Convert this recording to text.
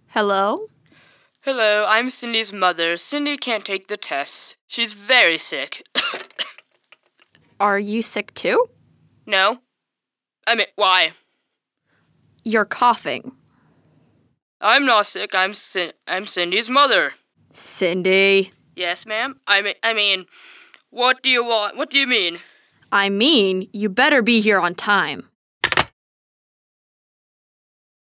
Hello? Hello, I'm Cindy's mother. Cindy can't take the test. She's very sick. Are you sick too? No? Why? You're coughing. I'm not sick. I'm Cindy's mother. Cindy. Yes, ma'am? What do you want? What do you mean? I mean, you better be here on time.